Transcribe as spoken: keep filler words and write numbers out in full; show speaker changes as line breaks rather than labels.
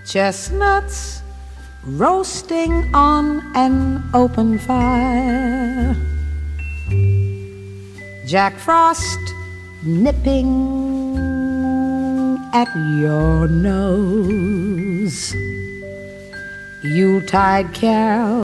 chestnuts roasting on an open fire, Jack Frost nipping at your nose, Yuletide carol